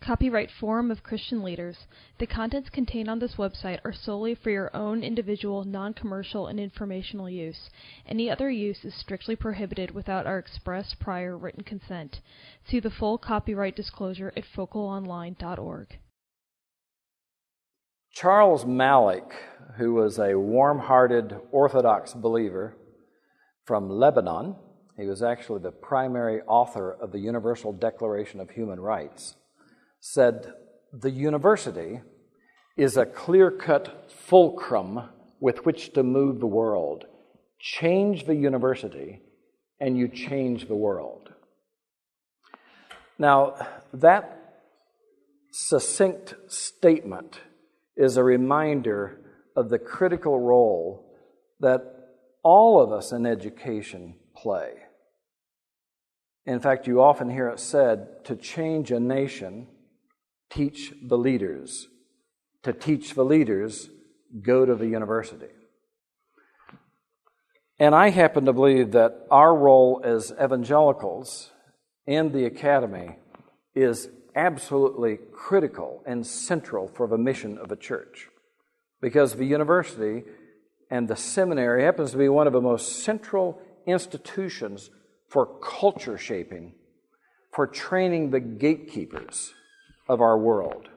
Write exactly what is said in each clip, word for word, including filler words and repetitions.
Copyright Forum of Christian Leaders. The contents contained on this website are solely for your own individual, non-commercial, and informational use. Any other use is strictly prohibited without our express prior written consent. See the full copyright disclosure at focal online dot org. Charles Malik, who was a warm-hearted Orthodox believer from Lebanon, he was actually the primary author of the Universal Declaration of Human Rights, said, "The university is a clear-cut fulcrum with which to move the world. Change the university, and you change the world." Now, that succinct statement is a reminder of the critical role that all of us in education play. In fact, you often hear it said, to change a nation, teach the leaders. To teach the leaders, go to the university. And I happen to believe that our role as evangelicals in the academy is absolutely critical and central for the mission of a church. Because the university and the seminary happens to be one of the most central institutions for culture shaping, for training the gatekeepers of our world.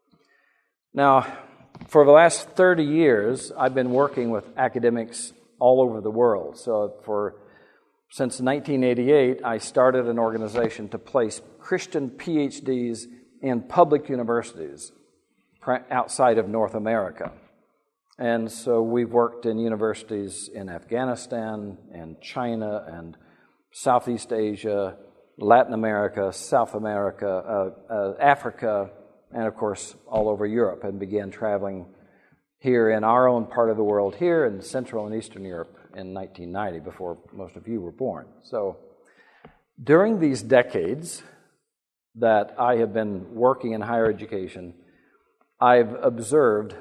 Now, for the last thirty years, I've been working with academics all over the world. So for since nineteen eighty-eight, I started an organization to place Christian P H Ds in public universities outside of North America. And so we've worked in universities in Afghanistan and China and Southeast Asia, Latin America, South America, uh, uh, Africa, and of course all over Europe, and began traveling here in our own part of the world, here in Central and Eastern Europe in nineteen ninety, before most of you were born. So during these decades that I have been working in higher education, I've observed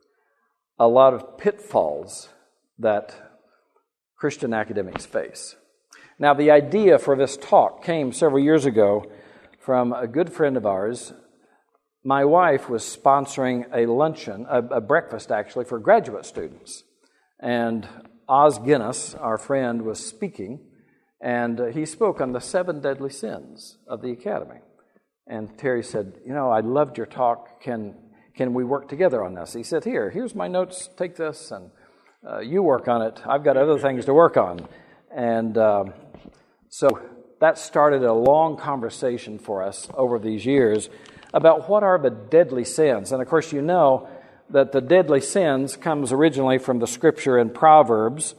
a lot of pitfalls that Christian academics face. Now, the idea for this talk came several years ago from a good friend of ours. My wife was sponsoring a luncheon, a, a breakfast actually, for graduate students. And Os Guinness, our friend, was speaking, and uh, he spoke on the seven deadly sins of the academy. And Terry said, you know, I loved your talk. Can can we work together on this? He said, here, here's my notes. Take this, and uh, you work on it. I've got other things to work on. And um, so that started a long conversation for us over these years about what are the deadly sins. And of course, you know that the deadly sins comes originally from the scripture in Proverbs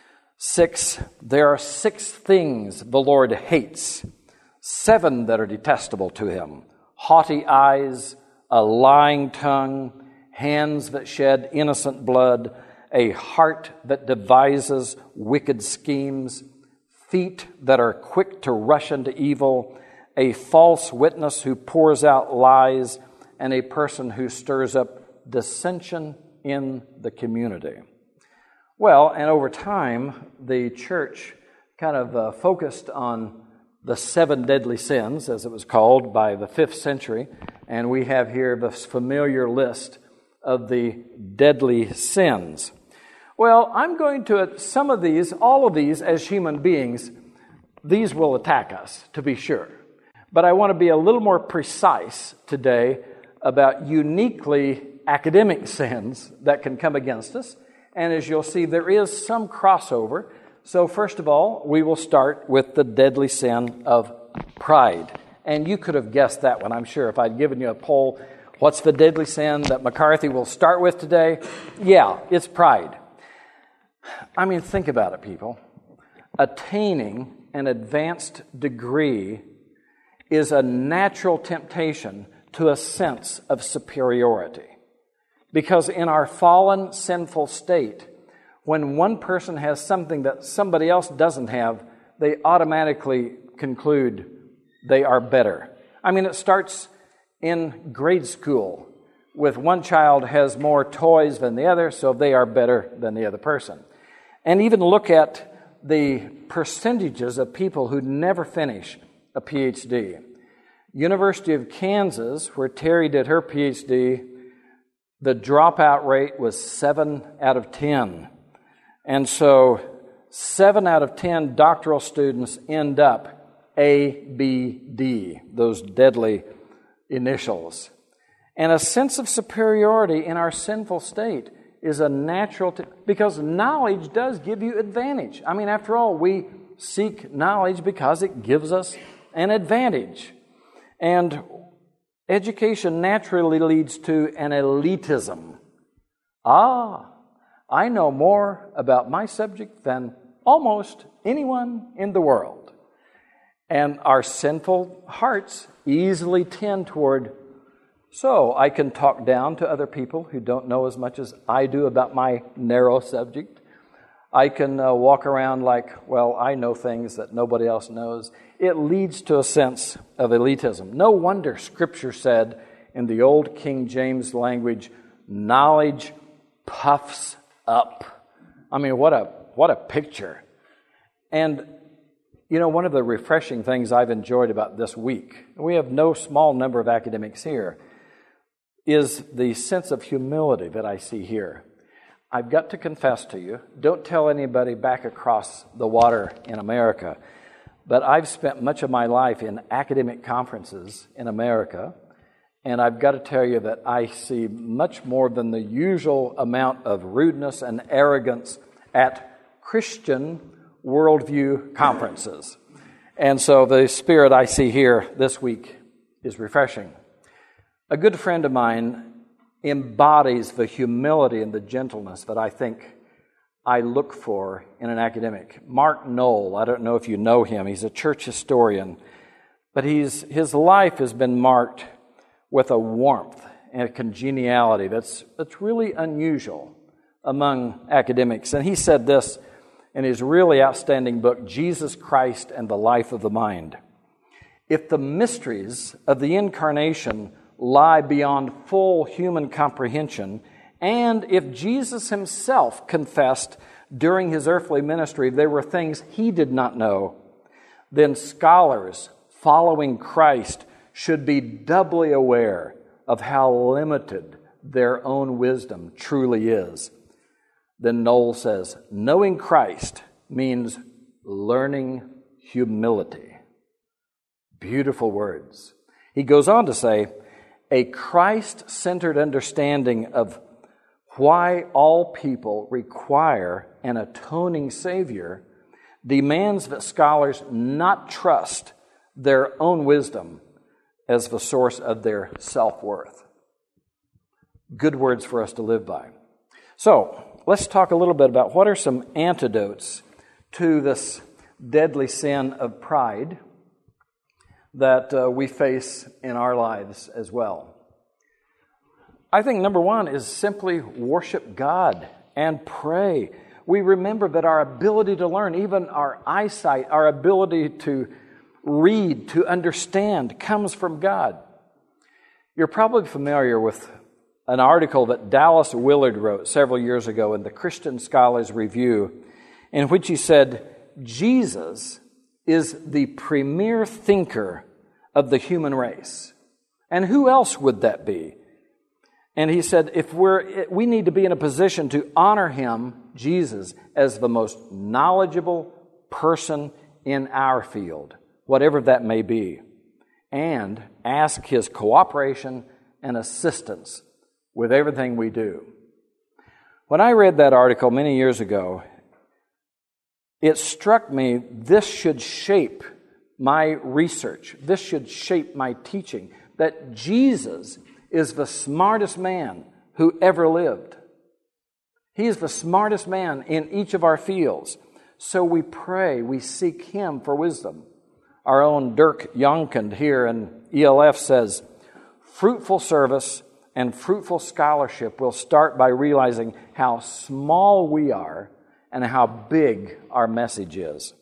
six. There are six things the Lord hates, seven that are detestable to him: haughty eyes, a lying tongue, hands that shed innocent blood, a heart that devises wicked schemes, feet that are quick to rush into evil, a false witness who pours out lies, and a person who stirs up dissension in the community. Well, and over time, the church kind of uh, focused on the seven deadly sins, as it was called, by the fifth century, and we have here this familiar list of the deadly sins. Well, I'm going to, some of these, all of these, as human beings, these will attack us, to be sure. But I want to be a little more precise today about uniquely academic sins that can come against us. And as you'll see, there is some crossover. So first of all, we will start with the deadly sin of pride. And you could have guessed that one, I'm sure, if I'd given you a poll. What's the deadly sin that McCarthy will start with today? Yeah, it's pride. I mean, think about it, people. Attaining an advanced degree is a natural temptation to a sense of superiority. Because in our fallen, sinful state, when one person has something that somebody else doesn't have, they automatically conclude they are better. I mean, it starts in grade school with one child has more toys than the other, so they are better than the other person. And even look at the percentages of people who never finish a P H D. University of Kansas, where Terry did her P H D, the dropout rate was seven out of ten. And so seven out of ten doctoral students end up A, B, D, those deadly initials. And a sense of superiority in our sinful state is a natural, t- because knowledge does give you advantage. I mean, after all, we seek knowledge because it gives us an advantage. And education naturally leads to an elitism. Ah, I know more about my subject than almost anyone in the world. And our sinful hearts easily tend toward, so I can talk down to other people who don't know as much as I do about my narrow subject. I can uh, walk around like, well, I know things that nobody else knows. It leads to a sense of elitism. No wonder Scripture said in the old King James language, knowledge puffs up. I mean, what a what a picture. And, you know, one of the refreshing things I've enjoyed about this week, we have no small number of academics here, is the sense of humility that I see here. I've got to confess to you, don't tell anybody back across the water in America, but I've spent much of my life in academic conferences in America, and I've got to tell you that I see much more than the usual amount of rudeness and arrogance at Christian worldview conferences. And so the spirit I see here this week is refreshing. A good friend of mine embodies the humility and the gentleness that I think I look for in an academic. Mark Knoll, I don't know if you know him, he's a church historian, but he's his life has been marked with a warmth and a congeniality that's, that's really unusual among academics. And he said this in his really outstanding book, Jesus Christ and the Life of the Mind. If the mysteries of the incarnation lie beyond full human comprehension, and if Jesus himself confessed during his earthly ministry there were things he did not know, then scholars following Christ should be doubly aware of how limited their own wisdom truly is. Then Knoll says, knowing Christ means learning humility. Beautiful words. He goes on to say, a Christ-centered understanding of why all people require an atoning Savior demands that scholars not trust their own wisdom as the source of their self-worth. Good words for us to live by. So, let's talk a little bit about what are some antidotes to this deadly sin of pride that uh, we face in our lives as well. I think number one is simply worship God and pray. We remember that our ability to learn, even our eyesight, our ability to read, to understand, comes from God. You're probably familiar with an article that Dallas Willard wrote several years ago in the Christian Scholars Review, in which he said, Jesus is the premier thinker of the human race. And who else would that be? And he said, if we're, we need to be in a position to honor him, Jesus, as the most knowledgeable person in our field, whatever that may be, and ask his cooperation and assistance with everything we do. When I read that article many years ago, it struck me this should shape my research. This should shape my teaching, that Jesus is the smartest man who ever lived. He is the smartest man in each of our fields. So we pray, we seek him for wisdom. Our own Dirk Jonkind here in E L F says, fruitful service and fruitful scholarship will start by realizing how small we are and how big our message is.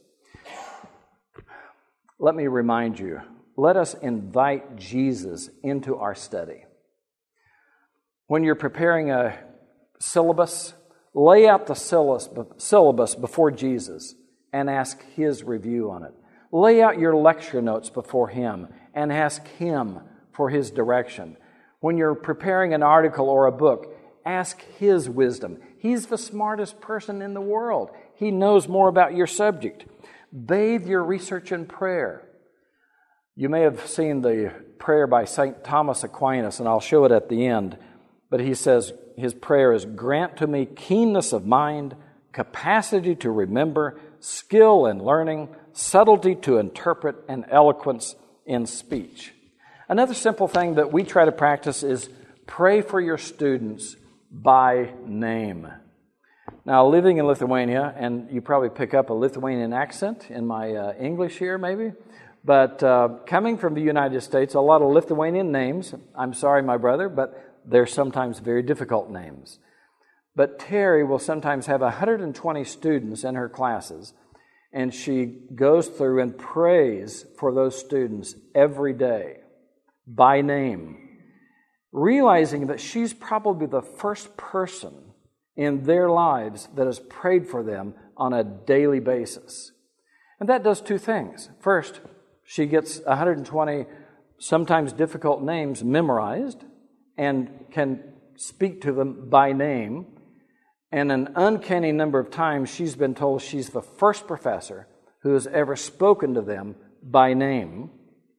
Let me remind you, let us invite Jesus into our study. When you're preparing a syllabus, lay out the syllabus before Jesus and ask his review on it. Lay out your lecture notes before him and ask Him for His direction. When you're preparing an article or a book, ask His wisdom. He's the smartest person in the world. He knows more about your subject. Bathe your research in prayer. You may have seen the prayer by Saint Thomas Aquinas, and I'll show it at the end. But he says his prayer is, "Grant to me keenness of mind, capacity to remember, skill in learning, subtlety to interpret, and eloquence in speech." Another simple thing that we try to practice is pray for your students by name. Now, living in Lithuania, and you probably pick up a Lithuanian accent in my uh, English here maybe, but uh, coming from the United States, a lot of Lithuanian names. I'm sorry, my brother, but they're sometimes very difficult names. But Terry will sometimes have one hundred twenty students in her classes, and she goes through and prays for those students every day by name, realizing that she's probably the first person in their lives that has prayed for them on a daily basis. And that does two things. First, she gets one hundred twenty sometimes difficult names memorized and can speak to them by name. And an uncanny number of times she's been told she's the first professor who has ever spoken to them by name.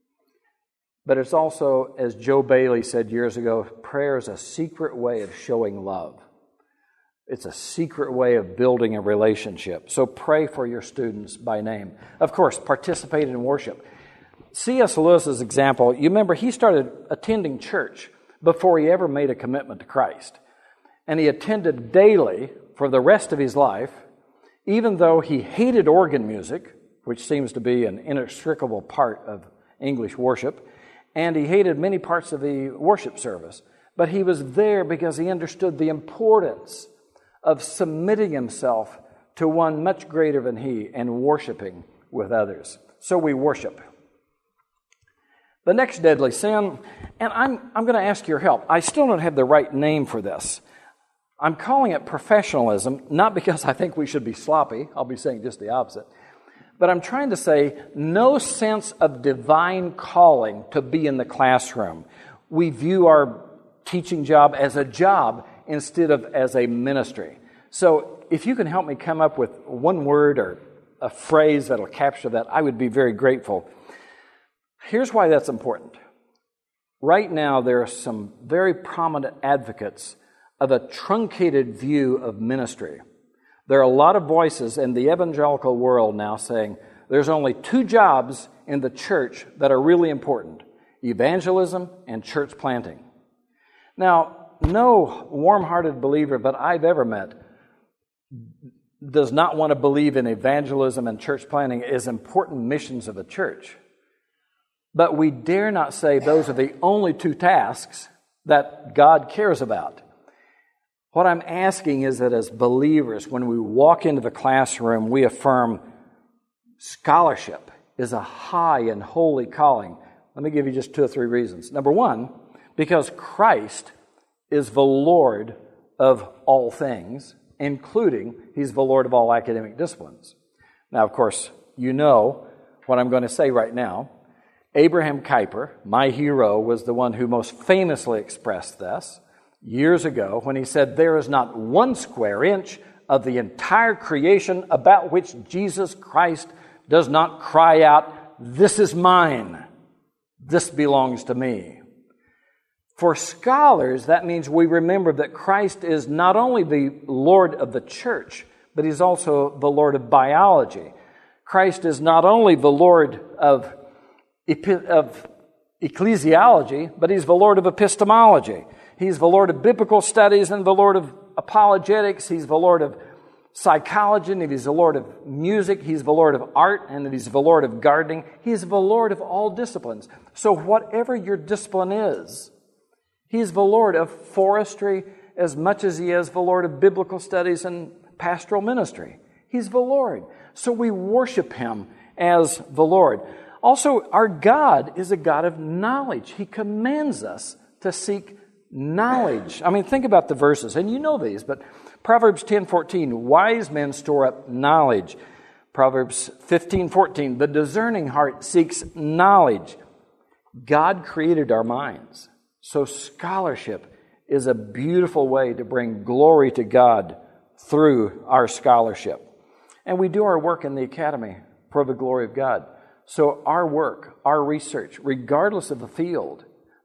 But it's also, as Joe Bailey said years ago, prayer is a secret way of showing love. It's a secret way of building a relationship. So pray for your students by name. Of course, participate in worship. C S Lewis's example, you remember he started attending church before he ever made a commitment to Christ. And he attended daily for the rest of his life, even though he hated organ music, which seems to be an inextricable part of English worship, and he hated many parts of the worship service. But he was there because he understood the importance of submitting himself to one much greater than he and worshiping with others. So we worship. The next deadly sin, and I'm, I'm going to ask your help. I still don't have the right name for this. I'm calling it professionalism, not because I think we should be sloppy. I'll be saying just the opposite. But I'm trying to say no sense of divine calling to be in the classroom. We view our teaching job as a job instead of as a ministry. So if you can help me come up with one word or a phrase that'll capture that, I would be very grateful. Here's why that's important. Right now, there are some very prominent advocates of a truncated view of ministry. There are a lot of voices in the evangelical world now saying there's only two jobs in the church that are really important: evangelism and church planting. Now, no warm-hearted believer that I've ever met does not want to believe in evangelism and church planting as important missions of the church. But we dare not say those are the only two tasks that God cares about. What I'm asking is that as believers, when we walk into the classroom, we affirm scholarship is a high and holy calling. Let me give you just two or three reasons. Number one, because Christ is the Lord of all things, including He's the Lord of all academic disciplines. Now, of course, you know what I'm going to say right now. Abraham Kuyper, my hero, was the one who most famously expressed this years ago when he said, "There is not one square inch of the entire creation about which Jesus Christ does not cry out, 'This is mine. This belongs to me.'" For scholars, that means we remember that Christ is not only the Lord of the church, but He's also the Lord of biology. Christ is not only the Lord of of ecclesiology, but He's the Lord of epistemology. He's the Lord of biblical studies and the Lord of apologetics. He's the Lord of psychology, and He's the Lord of music. He's the Lord of art, and He's the Lord of gardening. He's the Lord of all disciplines. So whatever your discipline is, He's the Lord of forestry as much as He is the Lord of biblical studies and pastoral ministry. He's the Lord. So we worship Him as the Lord. Also, our God is a God of knowledge. He commands us to seek knowledge. I mean, think about the verses, and you know these, but Proverbs ten fourteen, wise men store up knowledge. Proverbs fifteen fourteen, the discerning heart seeks knowledge. God created our minds. So scholarship is a beautiful way to bring glory to God through our scholarship. And we do our work in the academy for the glory of God. So our work, our research, regardless of the field,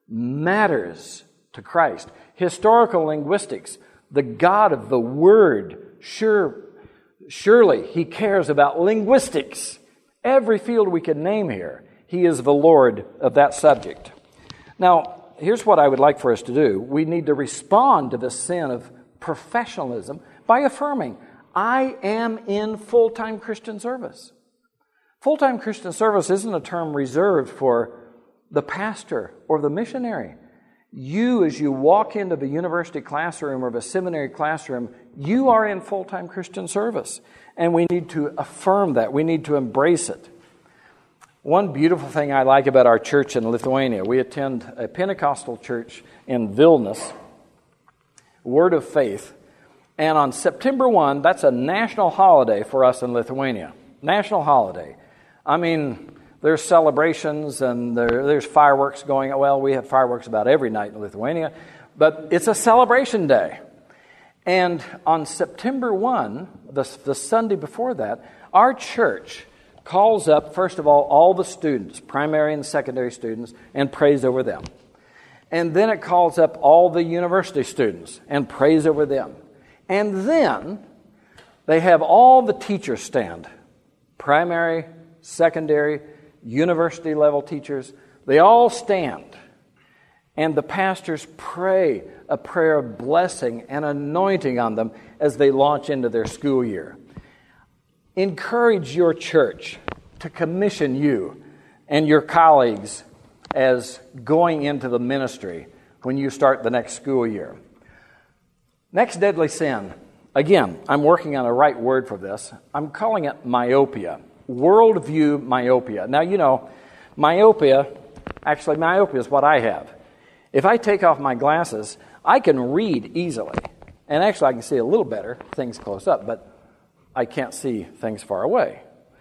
matters to Christ. Historical linguistics, the God of the Word, sure, surely He cares about linguistics. Every field we can name here, He is the Lord of that subject. Now, here's what I would like for us to do. We need to respond to the sin of professionalism by affirming, I am in full-time Christian service. Full-time Christian service isn't a term reserved for the pastor or the missionary. You, as you walk into the university classroom or the seminary classroom, you are in full-time Christian service. And we need to affirm that. We need to embrace it. One beautiful thing I like about our church in Lithuania, we attend a Pentecostal church in Vilnius, Word of Faith. And on September first, that's a national holiday for us in Lithuania. National holiday. I mean, there's celebrations and there, there's fireworks going on. Well, we have fireworks about every night in Lithuania. But it's a celebration day. And on September first, the, the Sunday before that, our church calls up, first of all, all the students, primary and secondary students, and prays over them. And then it calls up all the university students and prays over them. And then they have all the teachers stand, primary, secondary, university level teachers. They all stand. And the pastors pray a prayer of blessing and anointing on them as they launch into their school year. Encourage your church to commission you and your colleagues as going into the ministry when you start the next school year. Next deadly sin. Again, I'm working on a right word for this. I'm calling it myopia. Worldview myopia. Now, you know, myopia, actually myopia is what I have. If I take off my glasses, I can read easily. And actually I can see a little better, things close up, but I can't see things far away.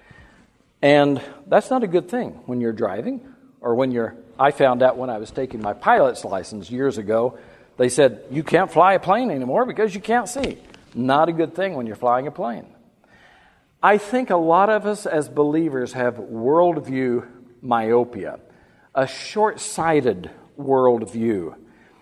And that's not a good thing when you're driving or when you're... I found out when I was taking my pilot's license years ago, they said, you can't fly a plane anymore because you can't see. Not a good thing when you're flying a plane. I think a lot of us as believers have worldview myopia, a short-sighted worldview.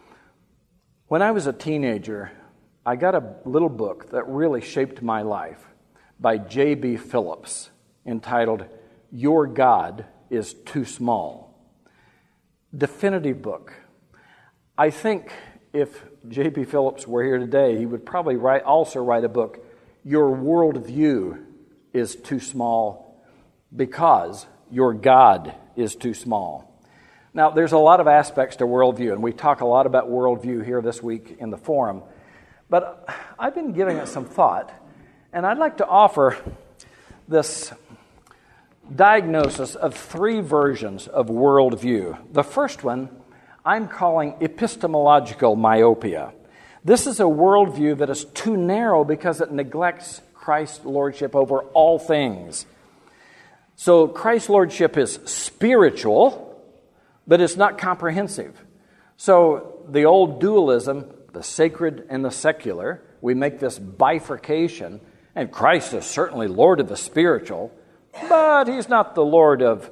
When I was a teenager, I got a little book that really shaped my life by J B Phillips entitled, Your God is Too Small. Definitive book. I think if J B Phillips were here today, he would probably write, also write a book, Your Worldview is Too Small because Your God is Too Small. Now, there's a lot of aspects to worldview, and we talk a lot about worldview here this week in the forum, but I've been giving it some thought, and I'd like to offer this diagnosis of three versions of worldview. The first one I'm calling epistemological myopia. This is a worldview that is too narrow because it neglects Christ's lordship over all things. So Christ's lordship is spiritual, but it's not comprehensive. So the old dualism, the sacred and the secular, we make this bifurcation, and Christ is certainly Lord of the spiritual, but He's not the Lord of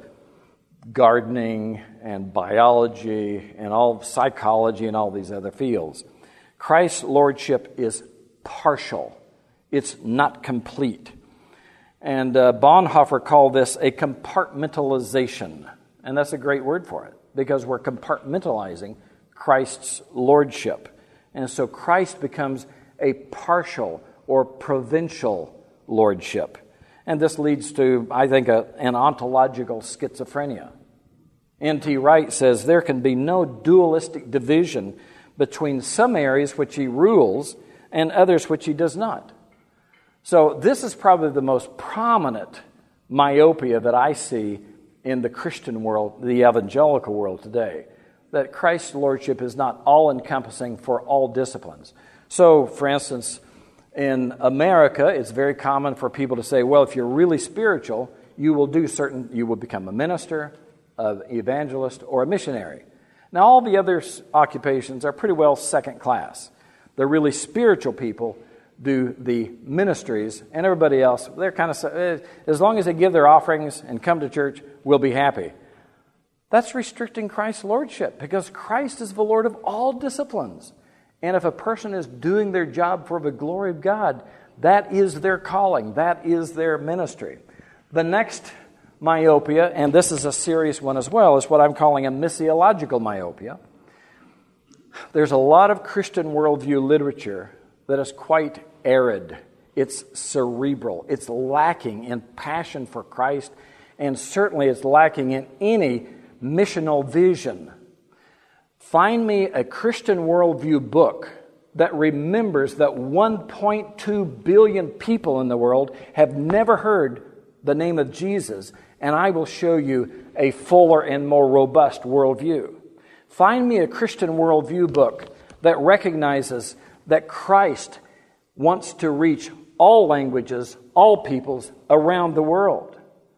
gardening and biology and all psychology and all these other fields. Christ's lordship is partial. It's not complete. And uh, Bonhoeffer called this a compartmentalization. And that's a great word for it, because we're compartmentalizing Christ's lordship. And so Christ becomes a partial or provincial lordship. And this leads to, I think, a, an ontological schizophrenia. N T Wright says there can be no dualistic division between some areas which He rules and others which He does not. So this is probably the most prominent myopia that I see in the Christian world, the evangelical world today, that Christ's lordship is not all-encompassing for all disciplines. So, for instance, in America, it's very common for people to say, well, if you're really spiritual, you will do certain, you will become a minister, an evangelist, or a missionary. Now, all the other occupations are pretty well second class. The really spiritual people do the ministries, and everybody else, they're kind of, as long as they give their offerings and come to church, we'll be happy. That's restricting Christ's lordship, because Christ is the Lord of all disciplines. And if a person is doing their job for the glory of God, that is their calling. That is their ministry. The next myopia, and this is a serious one as well, is what I'm calling a missiological myopia. There's a lot of Christian worldview literature that is quite arid. It's cerebral. It's lacking in passion for Christ, and certainly it's lacking in any missional vision. Find me a Christian worldview book that remembers that one point two billion people in the world have never heard the name of Jesus, and I will show you a fuller and more robust worldview. Find me a Christian worldview book that recognizes that Christ wants to reach all languages, all peoples around the world.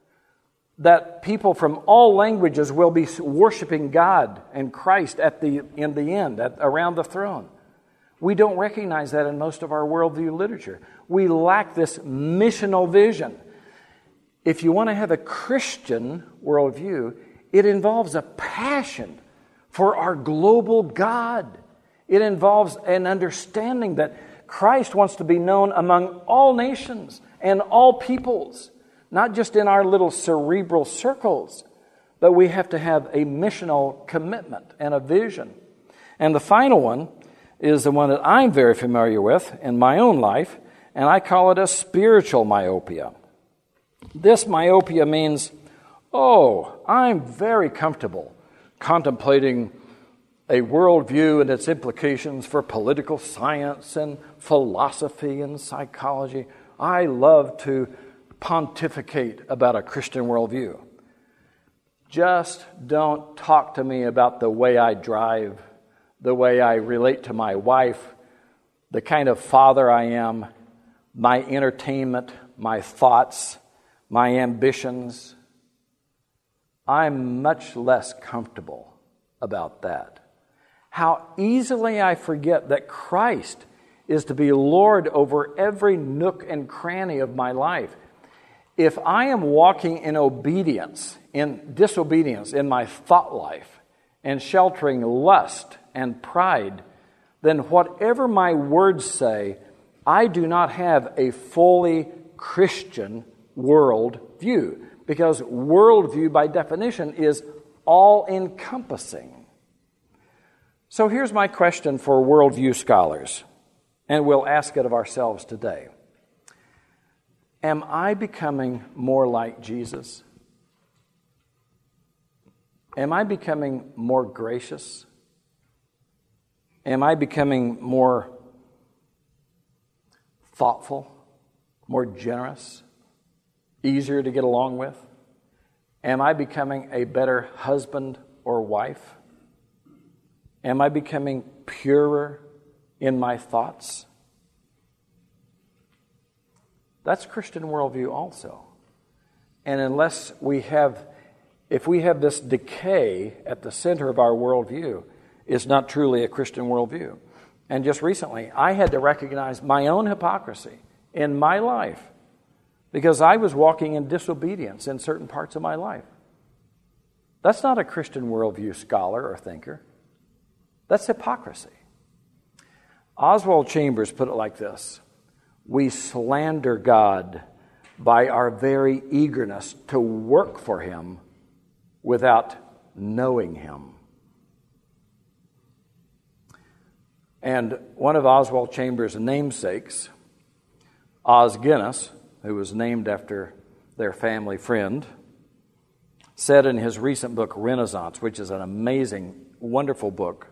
That people from all languages will be worshiping God and Christ at the in the end, at, around the throne. We don't recognize that in most of our worldview literature. We lack this missional vision. If you want to have a Christian worldview, it involves a passion for our global God. It involves an understanding that Christ wants to be known among all nations and all peoples, not just in our little cerebral circles, but we have to have a missional commitment and a vision. And the final one is the one that I'm very familiar with in my own life, and I call it a spiritual myopia. This myopia means, oh, I'm very comfortable contemplating a worldview and its implications for political science and philosophy and psychology. I love to pontificate about a Christian worldview. Just don't talk to me about the way I drive, the way I relate to my wife, the kind of father I am, my entertainment, my thoughts, my ambitions. I'm much less comfortable about that. How easily I forget that Christ is to be Lord over every nook and cranny of my life. If I am walking in obedience, in disobedience in my thought life, and sheltering lust and pride, then whatever my words say, I do not have a fully Christian world view, because worldview by definition is all-encompassing. So here's my question for worldview scholars, and we'll ask it of ourselves today. Am I becoming more like Jesus? Am I becoming more gracious? Am I becoming more thoughtful, more generous, easier to get along with? Am I becoming a better husband or wife? Am I becoming purer in my thoughts? That's Christian worldview also. And unless we have, if we have this decay at the center of our worldview, it's not truly a Christian worldview. And just recently, I had to recognize my own hypocrisy in my life because I was walking in disobedience in certain parts of my life. That's not a Christian worldview scholar or thinker. That's hypocrisy. Oswald Chambers put it like this: we slander God by our very eagerness to work for Him without knowing Him. And one of Oswald Chambers' namesakes, Os Guinness, who was named after their family friend, said in his recent book, Renaissance, which is an amazing, wonderful book,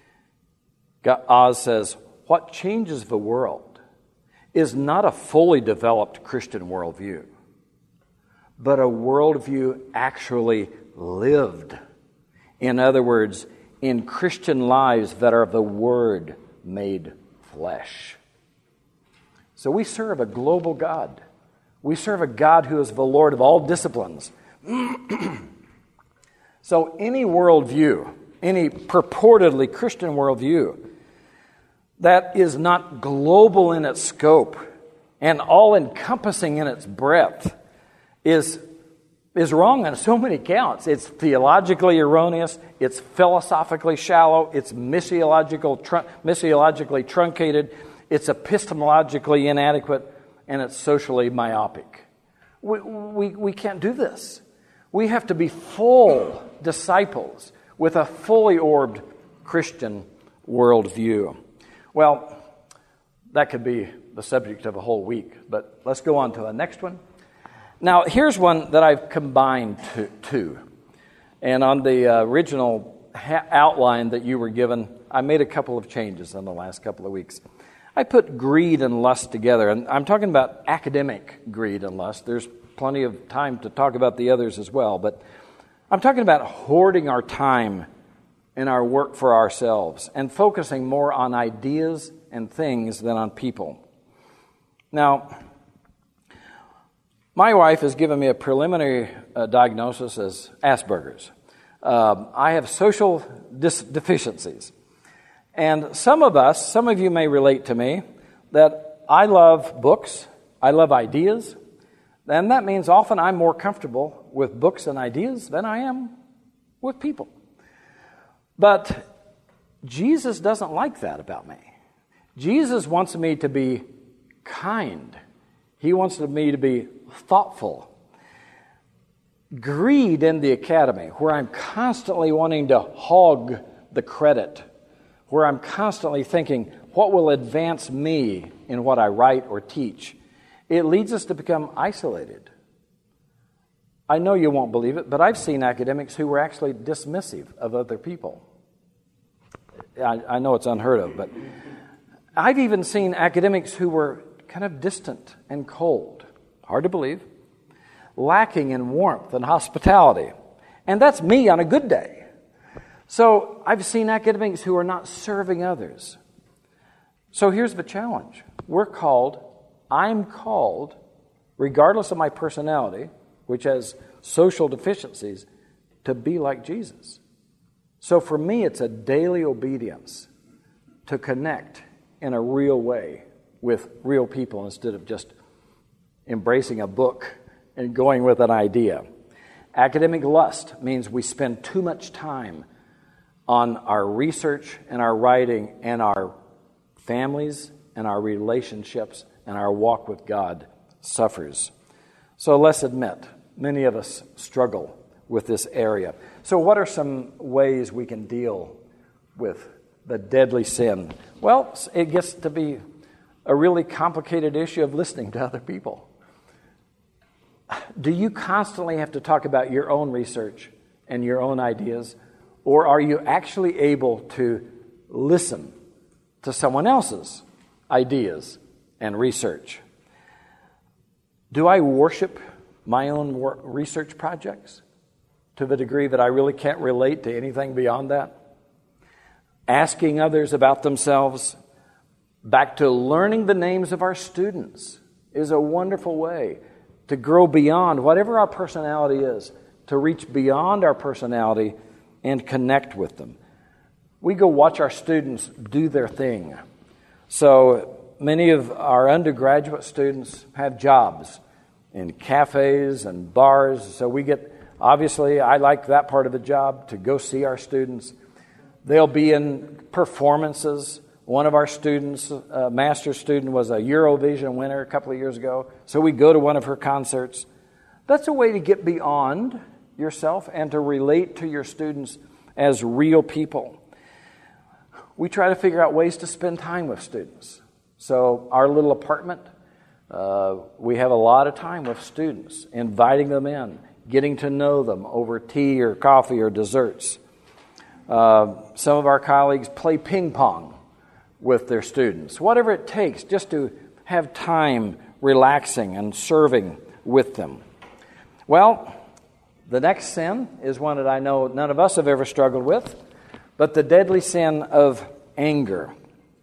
Oz says, what changes the world is not a fully developed Christian worldview, but a worldview actually lived. In other words, in Christian lives that are the Word made flesh. So we serve a global God. We serve a God who is the Lord of all disciplines. So any worldview, any purportedly Christian worldview that is not global in its scope and all-encompassing in its breadth is, is wrong on so many counts. It's theologically erroneous, it's philosophically shallow, it's missiological, tr- missiologically truncated, it's epistemologically inadequate, and it's socially myopic. We, we, we can't do this. We have to be full disciples with a fully orbed Christian worldview. Well, that could be the subject of a whole week, but let's go on to the next one. Now, here's one that I've combined two. two. And on the uh, original ha- outline that you were given, I made a couple of changes in the last couple of weeks. I put greed and lust together, and I'm talking about academic greed and lust. There's plenty of time to talk about the others as well, but I'm talking about hoarding our time in our work for ourselves and focusing more on ideas and things than on people. Now, my wife has given me a preliminary uh, diagnosis as Asperger's. Um, I have social dis- deficiencies. And some of us, some of you may relate to me, that I love books, I love ideas, and that means often I'm more comfortable with books and ideas than I am with people. But Jesus doesn't like that about me. Jesus wants me to be kind. He wants me to be thoughtful. Greed in the academy, where I'm constantly wanting to hog the credit, where I'm constantly thinking, what will advance me in what I write or teach? It leads us to become isolated. I know you won't believe it, but I've seen academics who were actually dismissive of other people. I, I know it's unheard of, but I've even seen academics who were kind of distant and cold, hard to believe, lacking in warmth and hospitality. And that's me on a good day. So I've seen academics who are not serving others. So here's the challenge. We're called, I'm called, regardless of my personality, which has social deficiencies, to be like Jesus. So for me, it's a daily obedience to connect in a real way with real people instead of just embracing a book and going with an idea. Academic lust means we spend too much time on our research and our writing and our families and our relationships, and our walk with God suffers. So let's admit, many of us struggle with this area. So what are some ways we can deal with the deadly sin? Well, it gets to be a really complicated issue of listening to other people. Do you constantly have to talk about your own research and your own ideas, or are you actually able to listen to someone else's ideas and research? Do I worship my own wor- research projects to the degree that I really can't relate to anything beyond that? Asking others about themselves, back to learning the names of our students, is a wonderful way to grow beyond whatever our personality is, to reach beyond our personality and connect with them. We go watch our students do their thing. So many of our undergraduate students have jobs in cafes and bars. So we get, obviously, I like that part of the job, to go see our students. They'll be in performances. One of our students, a master's student, was a Eurovision winner a couple of years ago. So we go to one of her concerts. That's a way to get beyond yourself and to relate to your students as real people. We try to figure out ways to spend time with students. So our little apartment, uh, we have a lot of time with students, inviting them in, getting to know them over tea or coffee or desserts. Uh, some of our colleagues play ping pong with their students. Whatever it takes just to have time relaxing and serving with them. Well, the next sin is one that I know none of us have ever struggled with, but the deadly sin of anger.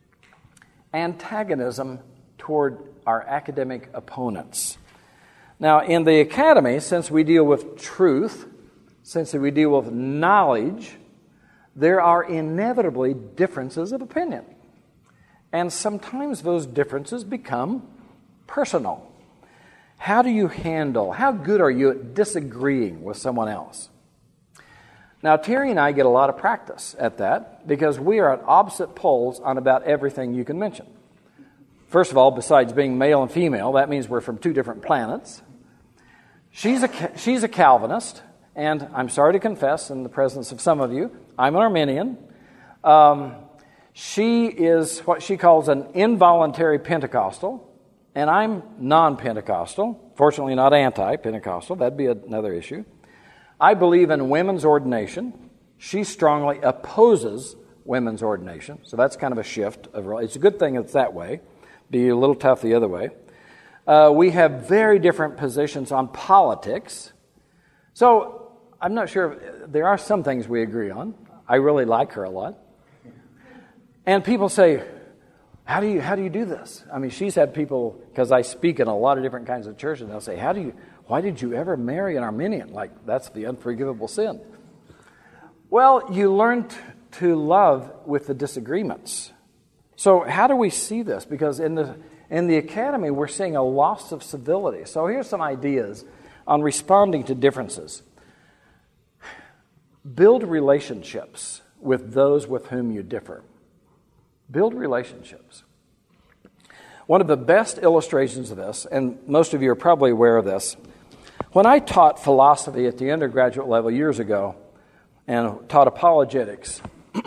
Antagonism toward our academic opponents. Now, in the academy, since we deal with truth since we deal with knowledge, there are inevitably differences of opinion. And sometimes those differences become personal. How do you handle, how good are you at disagreeing with someone else? Now, Terry and I get a lot of practice at that because we are at opposite poles on about everything you can mention. First of all, besides being male and female, that means we're from two different planets. She's a, she's a Calvinist, and I'm sorry to confess in the presence of some of you, I'm an Arminian. Um, she is what she calls an involuntary Pentecostal, and I'm non-Pentecostal, fortunately not anti-Pentecostal. That'd be another issue. I believe in women's ordination. She strongly opposes women's ordination, so that's kind of a shift. Of, it's a good thing it's that way. Be a little tough the other way. Uh, we have very different positions on politics. So I'm not sure. If, there are some things we agree on. I really like her a lot. And people say, how do you how do you do this? I mean, she's had people, because I speak in a lot of different kinds of churches, and they'll say, how do you, why did you ever marry an Arminian? Like, that's the unforgivable sin. Well, you learn t- to love with the disagreements. So how do we see this? Because in the in the academy, we're seeing a loss of civility. So here's some ideas on responding to differences. Build relationships with those with whom you differ. Build relationships. One of the best illustrations of this, and most of you are probably aware of this, when I taught philosophy at the undergraduate level years ago and taught apologetics,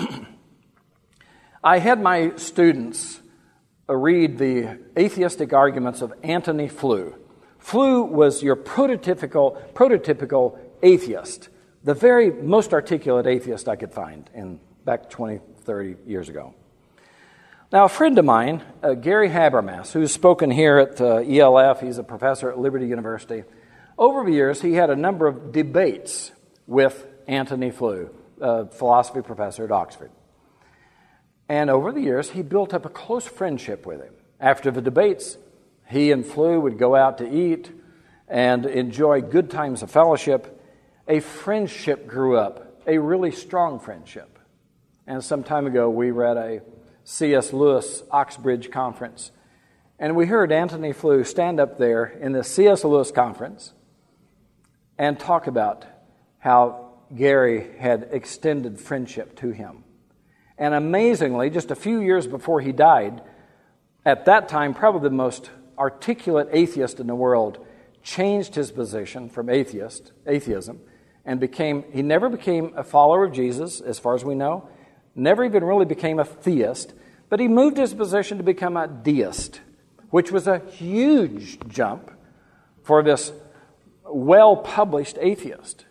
I had my students read the atheistic arguments of Antony Flew. Flew was your prototypical, prototypical atheist, the very most articulate atheist I could find in back twenty, thirty years ago. Now, a friend of mine, uh, Gary Habermas, who's spoken here at uh, E L F, he's a professor at Liberty University. Over the years, he had a number of debates with Antony Flew, a philosophy professor at Oxford. And over the years, he built up a close friendship with him. After the debates, he and Flew would go out to eat and enjoy good times of fellowship. A friendship grew up, a really strong friendship. And some time ago, we were at a C S Lewis Oxbridge conference, and we heard Antony Flew stand up there in the C S Lewis conference and talk about how Gary had extended friendship to him. And amazingly, just a few years before he died, at that time, probably the most articulate atheist in the world, changed his position from atheist, atheism, and became, he never became a follower of Jesus, as far as we know, never even really became a theist, but he moved his position to become a deist, which was a huge jump for this well-published atheist.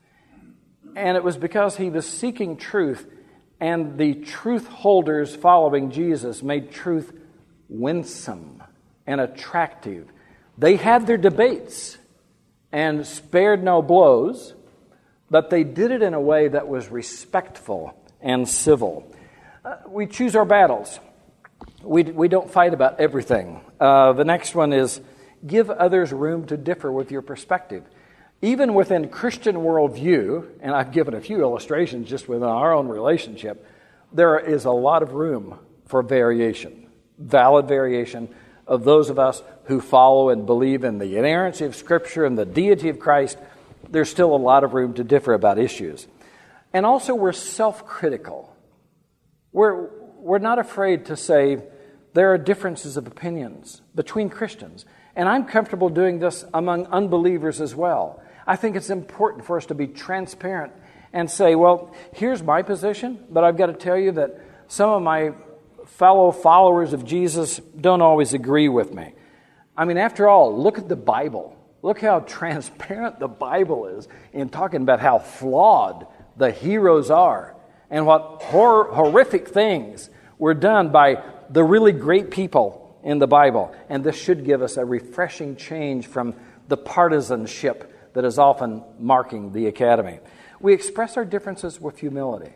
And it was because he was seeking truth, and the truth holders following Jesus made truth winsome and attractive. They had their debates and spared no blows, but they did it in a way that was respectful and civil. Uh, we choose our battles. We we don't fight about everything. Uh, the next one is give others room to differ with your perspective. Even within Christian worldview, and I've given a few illustrations just within our own relationship, there is a lot of room for variation, valid variation of those of us who follow and believe in the inerrancy of Scripture and the deity of Christ. There's still a lot of room to differ about issues. And also we're self-critical. We're, we're not afraid to say there are differences of opinions between Christians. And I'm comfortable doing this among unbelievers as well. I think it's important for us to be transparent and say, well, here's my position, but I've got to tell you that some of my fellow followers of Jesus don't always agree with me. I mean, after all, look at the Bible. Look how transparent the Bible is in talking about how flawed the heroes are and what hor- horrific things were done by the really great people in the Bible. And this should give us a refreshing change from the partisanship that is often marking the academy. We express our differences with humility.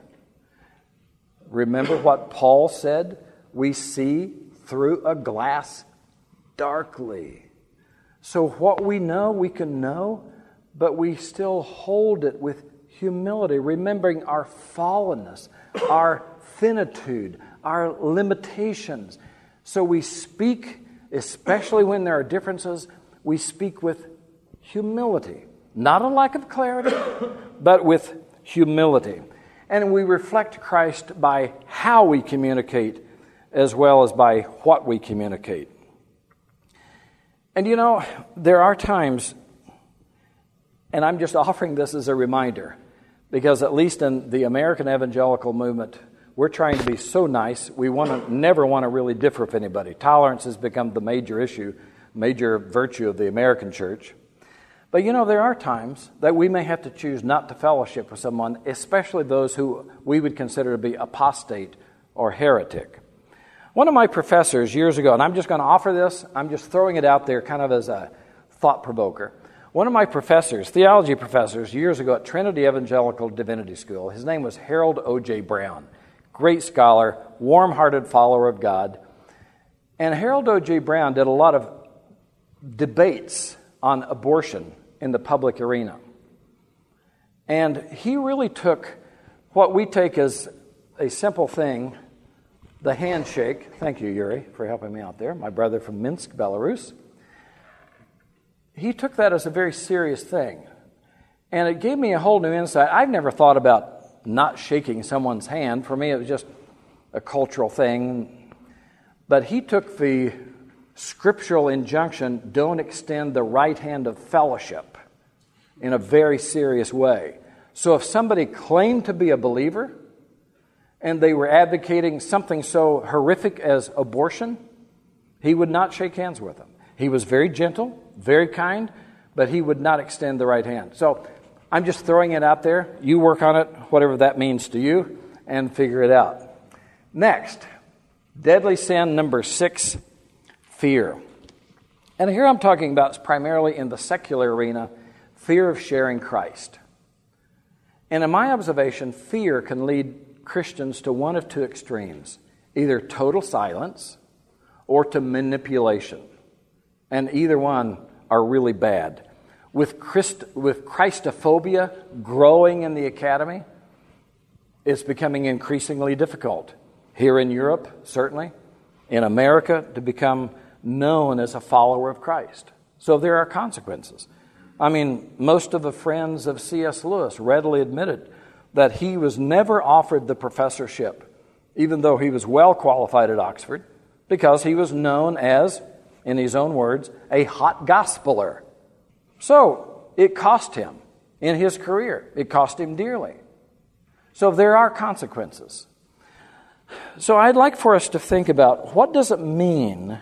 Remember what Paul said? We see through a glass darkly. So what we know, we can know, but we still hold it with humility, remembering our fallenness, our finitude, our limitations. So we speak, especially when there are differences, we speak with humility. Not a lack of clarity, but with humility. And we reflect Christ by how we communicate as well as by what we communicate. And you know, there are times, and I'm just offering this as a reminder, because at least in the American evangelical movement, we're trying to be so nice, we want to never want to really differ with anybody. Tolerance has become the major issue, major virtue of the American church. But you know, there are times that we may have to choose not to fellowship with someone, especially those who we would consider to be apostate or heretic. One of my professors years ago, and I'm just going to offer this, I'm just throwing it out there kind of as a thought provoker. One of my professors, theology professors, years ago at Trinity Evangelical Divinity School, his name was Harold O J Brown. Great scholar, warm-hearted follower of God. And Harold O J Brown did a lot of debates on abortion in the public arena. And he really took what we take as a simple thing, the handshake. Thank you, Yuri, for helping me out there, my brother from Minsk, Belarus. He took that as a very serious thing. And it gave me a whole new insight. I've never thought about not shaking someone's hand. For me, it was just a cultural thing. But he took the scriptural injunction, don't extend the right hand of fellowship, in a very serious way. So if somebody claimed to be a believer and they were advocating something so horrific as abortion, he would not shake hands with them. He was very gentle, very kind, but he would not extend the right hand. So I'm just throwing it out there. You work on it, whatever that means to you, and figure it out. Next, deadly sin number six, fear. And here I'm talking about primarily in the secular arena, fear of sharing Christ. And in my observation, fear can lead Christians to one of two extremes, either total silence or to manipulation. And either one are really bad. With Christ, with Christophobia growing in the academy, it's becoming increasingly difficult. Here in Europe, certainly. In America, to become known as a follower of Christ. So there are consequences. I mean, most of the friends of C S Lewis readily admitted that he was never offered the professorship, even though he was well qualified at Oxford, because he was known as, in his own words, a hot gospeler. So it cost him in his career. It cost him dearly. So there are consequences. So I'd like for us to think about, what does it mean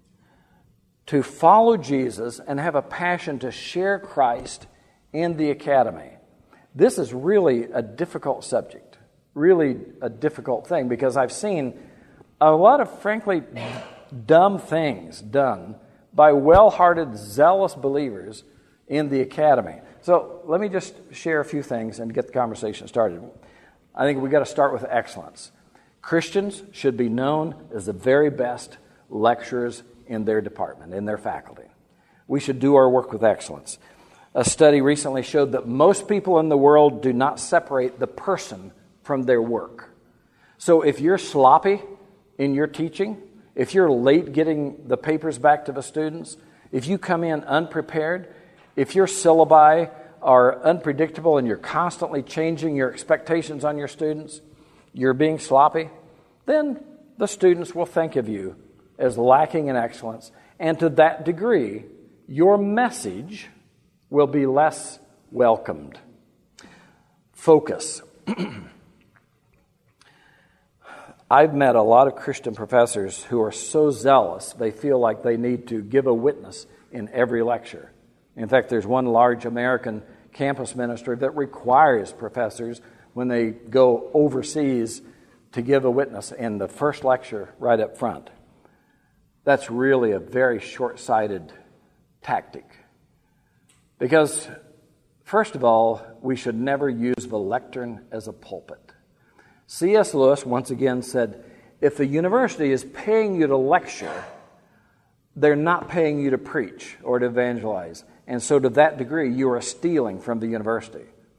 to follow Jesus and have a passion to share Christ in the academy? This is really a difficult subject, really a difficult thing, because I've seen a lot of, frankly, dumb things done by well-hearted, zealous believers in the academy. So let me just share a few things and get the conversation started. I think we've got to start with excellence. Christians should be known as the very best lecturers in their department, in their faculty. We should do our work with excellence. A study recently showed that most people in the world do not separate the person from their work. So if you're sloppy in your teaching, if you're late getting the papers back to the students, if you come in unprepared, if your syllabi are unpredictable and you're constantly changing your expectations on your students, you're being sloppy, then the students will think of you as lacking in excellence. And to that degree, your message will be less welcomed. Focus. I've met a lot of Christian professors who are so zealous, they feel like they need to give a witness in every lecture. In fact, there's one large American campus ministry that requires professors, when they go overseas, to give a witness in the first lecture right up front. That's really a very short-sighted tactic. Because, first of all, we should never use the lectern as a pulpit. C S Lewis once again said, if the university is paying you to lecture, they're not paying you to preach or to evangelize. And so to that degree, you are stealing from the university.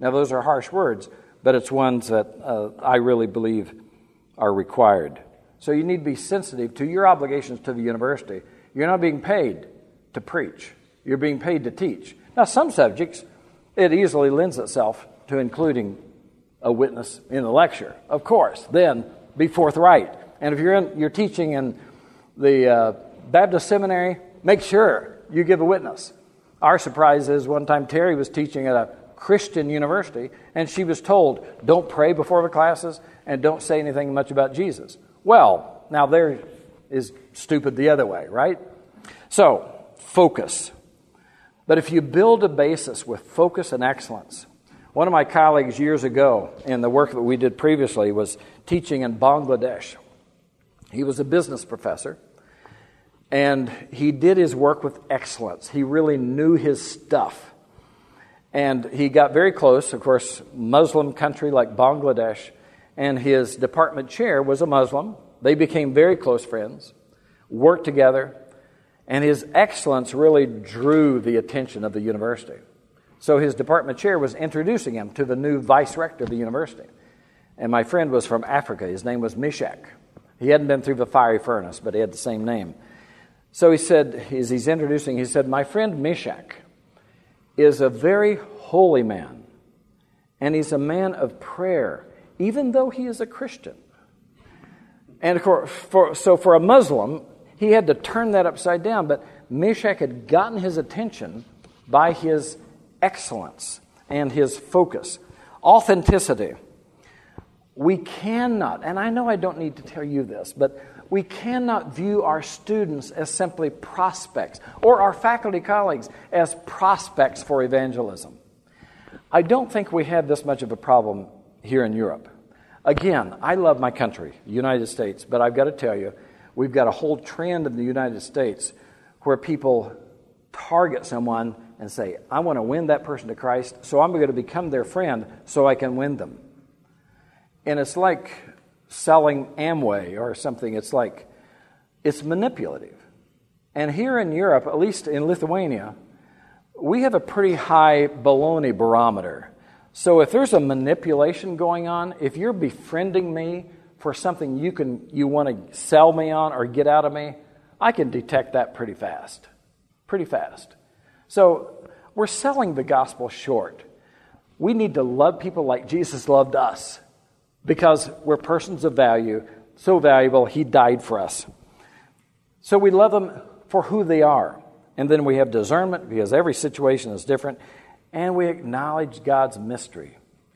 Now, those are harsh words, but it's ones that uh, I really believe are required. So you need to be sensitive to your obligations to the university. You're not being paid to preach. You're being paid to teach. Now, some subjects, it easily lends itself to including a witness in the lecture. Of course, then be forthright. And if you're in, you're teaching in the uh, Baptist seminary, make sure you give a witness. Our surprise is one time Terry was teaching at a Christian university, and she was told, don't pray before the classes and don't say anything much about Jesus. Well, now there is stupid the other way, right? So, focus. But if you build a basis with focus and excellence, one of my colleagues years ago in the work that we did previously was teaching in Bangladesh. He was a business professor, and he did his work with excellence. He really knew his stuff. And he got very close, of course, Muslim country like Bangladesh, and his department chair was a Muslim. They became very close friends, worked together, and his excellence really drew the attention of the university. So his department chair was introducing him to the new vice rector of the university. And my friend was from Africa. His name was Meshach. He hadn't been through the fiery furnace, but he had the same name. So he said, as he's introducing, he said, my friend Meshach is a very holy man, and he's a man of prayer, even though he is a Christian. And of course, for, so for a Muslim, he had to turn that upside down, but Meshach had gotten his attention by his excellence and his focus. Authenticity. We cannot, and I know I don't need to tell you this, but we cannot view our students as simply prospects or our faculty colleagues as prospects for evangelism. I don't think we have this much of a problem here in Europe. Again, I love my country, the United States, but I've got to tell you, we've got a whole trend in the United States where people target someone and say, I want to win that person to Christ, so I'm going to become their friend so I can win them. And it's like selling Amway or something. It's like, it's manipulative. And here in Europe, at least in Lithuania, we have a pretty high baloney barometer. So if there's a manipulation going on, if you're befriending me for something you can you want to sell me on or get out of me, I can detect that pretty fast. Pretty fast. So we're selling the gospel short. We need to love people like Jesus loved us, because we're persons of value, so valuable, he died for us. So we love them for who they are. And then we have discernment, because every situation is different. And we acknowledge God's mystery.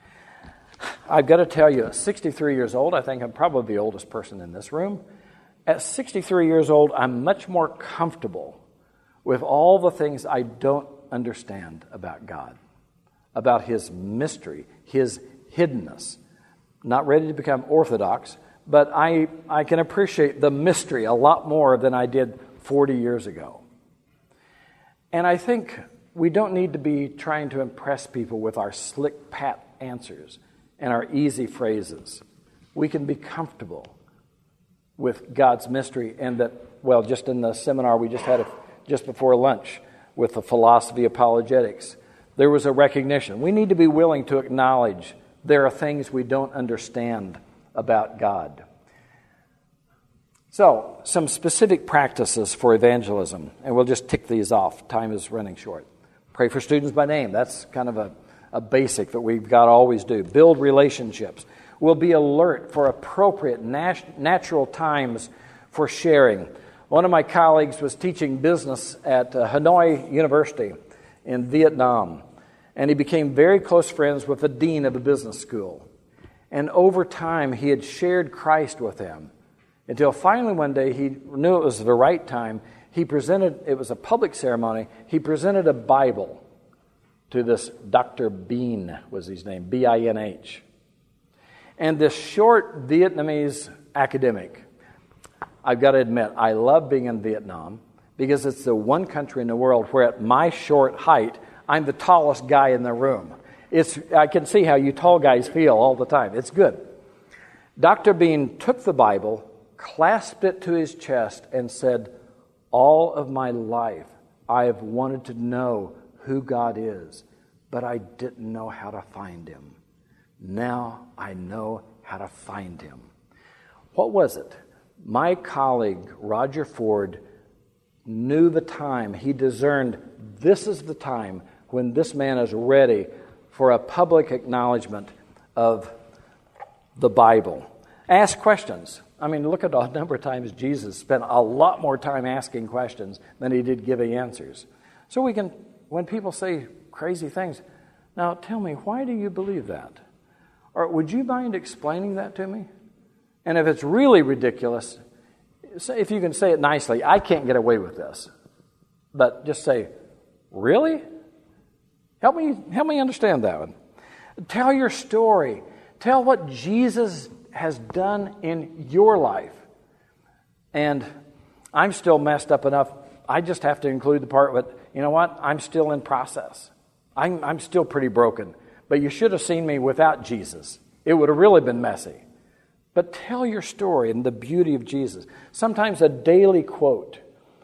I've got to tell you, at sixty-three years old, I think I'm probably the oldest person in this room. At sixty-three years old, I'm much more comfortable with all the things I don't understand about God, about his mystery, his hiddenness. Not ready to become orthodox, but I, I can appreciate the mystery a lot more than I did forty years ago. And I think we don't need to be trying to impress people with our slick, pat answers and our easy phrases. We can be comfortable with God's mystery, and that, well, just in the seminar we just had a, just before lunch with the philosophy apologetics, there was a recognition. We need to be willing to acknowledge there are things we don't understand about God. So, some specific practices for evangelism, and we'll just tick these off. Time is running short. Pray for students by name. That's kind of a, a basic that we've got to always do. Build relationships. We'll be alert for appropriate nat- natural times for sharing. One of my colleagues was teaching business at uh, Hanoi University in Vietnam. And he became very close friends with the dean of the business school. And over time, he had shared Christ with them. Until finally one day, he knew it was the right time. He presented, it was a public ceremony, he presented a Bible to this Doctor Bien, was his name, B I N H. And this short Vietnamese academic, I've got to admit, I love being in Vietnam because it's the one country in the world where at my short height, I'm the tallest guy in the room. It's, I can see how you tall guys feel all the time. It's good. Doctor Bien took the Bible, clasped it to his chest, and said, all of my life I have wanted to know who God is, but but I didn't know how to find him. Now I know how to find him. What was it? My colleague, Roger Ford, knew the time. He discerned this is the time when this man is ready for a public acknowledgement of the Bible. Ask questions. I mean, look at the number of times Jesus spent a lot more time asking questions than he did giving answers. So we can, when people say crazy things, now tell me, why do you believe that? Or would you mind explaining that to me? And if it's really ridiculous, if you can say it nicely, I can't get away with this. But just say, really? Help me, help me understand that one. Tell your story. Tell what Jesus has done in your life. And I'm still messed up enough. I just have to include the part with, you know what? I'm still in process. I'm, I'm still pretty broken. But you should have seen me without Jesus. It would have really been messy. But tell your story and the beauty of Jesus. Sometimes a daily quote.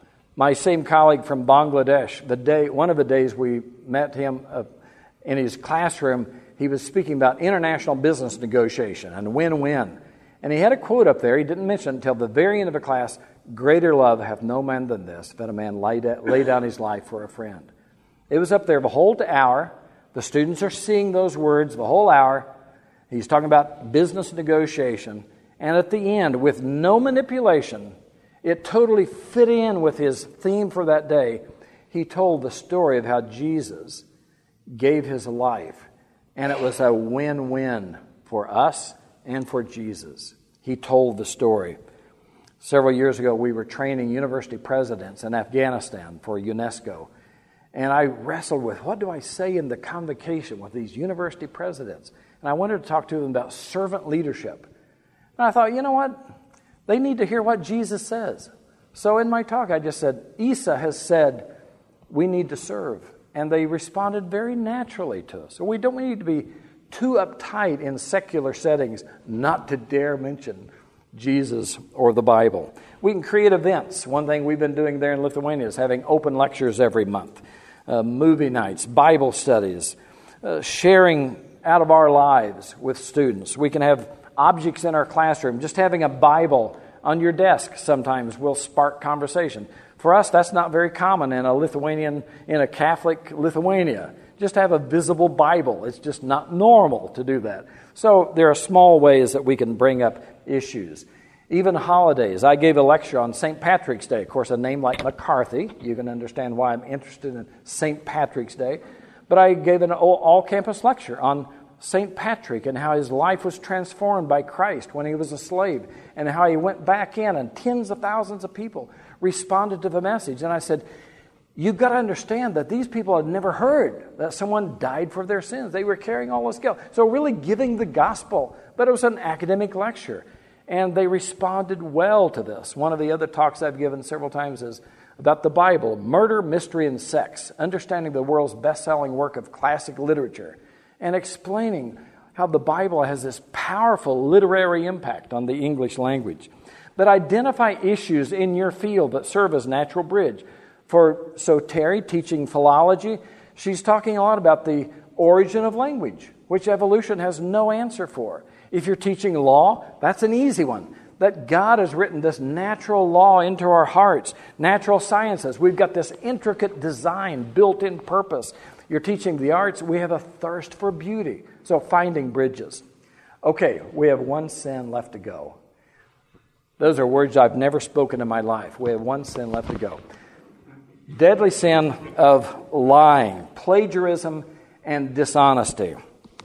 My same colleague from Bangladesh, the day, one of the days we met him uh, in his classroom, he was speaking about international business negotiation and win-win. And he had a quote up there. He didn't mention until the very end of the class, "Greater love hath no man than this, that a man lay, da- lay down his life for a friend." It was up there the whole hour. The students are seeing those words the whole hour. He's talking about business negotiation. And at the end, with no manipulation, it totally fit in with his theme for that day. He told the story of how Jesus gave his life. And it was a win-win for us and for Jesus. He told the story. Several years ago, we were training university presidents in Afghanistan for UNESCO. And I wrestled with, what do I say in the convocation with these university presidents? And I wanted to talk to them about servant leadership. And I thought, you know what? They need to hear what Jesus says. So in my talk, I just said, Isa has said, we need to serve. And they responded very naturally to us. So we don't need to be too uptight in secular settings not to dare mention Jesus or the Bible. We can create events. One thing we've been doing there in Lithuania is having open lectures every month, uh, movie nights, Bible studies, uh, sharing out of our lives with students. We can have objects in our classroom. Just having a Bible on your desk sometimes will spark conversation. For us, that's not very common in a Lithuanian, in a Catholic Lithuania. Just have a visible Bible. It's just not normal to do that. So there are small ways that we can bring up issues. Even holidays. I gave a lecture on Saint Patrick's Day. Of course, a name like McCarthy, you can understand why I'm interested in Saint Patrick's Day. But I gave an all-campus lecture on Saint Patrick and how his life was transformed by Christ when he was a slave, and how he went back in and tens of thousands of people responded to the message. And I said, you've got to understand that these people had never heard that someone died for their sins. They were carrying all this guilt. So really giving the gospel, but it was an academic lecture. And they responded well to this. One of the other talks I've given several times is about the Bible, Murder, Mystery, and Sex, understanding the world's best-selling work of classic literature, and explaining how the Bible has this powerful literary impact on the English language. That identify issues in your field that serve as natural bridge. For so Terry, teaching philology, she's talking a lot about the origin of language, which evolution has no answer for. If you're teaching law, that's an easy one. That God has written this natural law into our hearts. Natural sciences, we've got this intricate design, built-in purpose. You're teaching the arts, we have a thirst for beauty. So finding bridges. Okay, we have one sin left to go. Those are words I've never spoken in my life. We have one sin left to go. Deadly sin of lying, plagiarism, and dishonesty.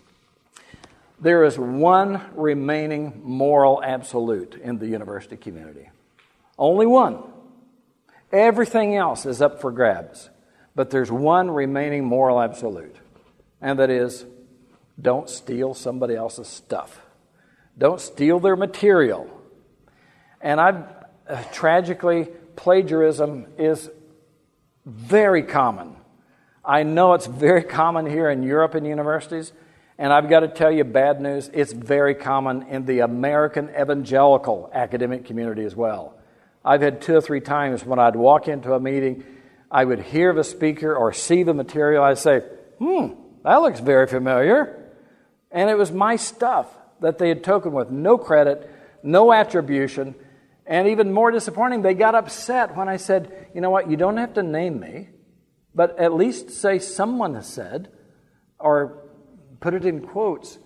There is one remaining moral absolute in the university community. Only one. Everything else is up for grabs. But there's one remaining moral absolute. And that is, don't steal somebody else's stuff. Don't steal their material. And I've, uh, tragically, plagiarism is very common. I know it's very common here in Europe in universities, and I've got to tell you bad news, it's very common in the American evangelical academic community as well. I've had two or three times when I'd walk into a meeting, I would hear the speaker or see the material, I'd say, hmm, that looks very familiar. And it was my stuff that they had taken with no credit, no attribution, and even more disappointing, they got upset when I said, you know what, you don't have to name me, but at least say someone has said, or put it in quotes.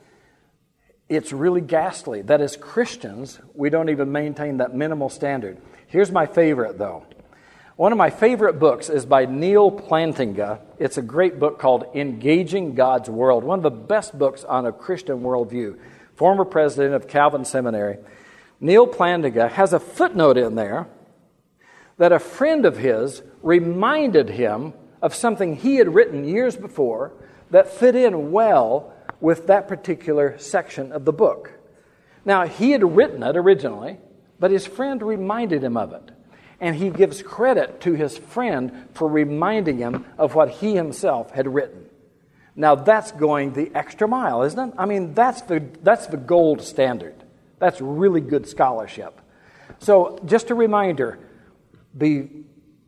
It's really ghastly that as Christians, we don't even maintain that minimal standard. Here's my favorite, though. One of my favorite books is by Neil Plantinga. It's a great book called Engaging God's World, one of the best books on a Christian worldview. Former president of Calvin Seminary. Neil Plantinga has a footnote in there that a friend of his reminded him of something he had written years before that fit in well with that particular section of the book. Now, he had written it originally, but his friend reminded him of it. And he gives credit to his friend for reminding him of what he himself had written. Now, that's going the extra mile, isn't it? I mean, that's the that's the gold standard. That's really good scholarship. So, just a reminder, be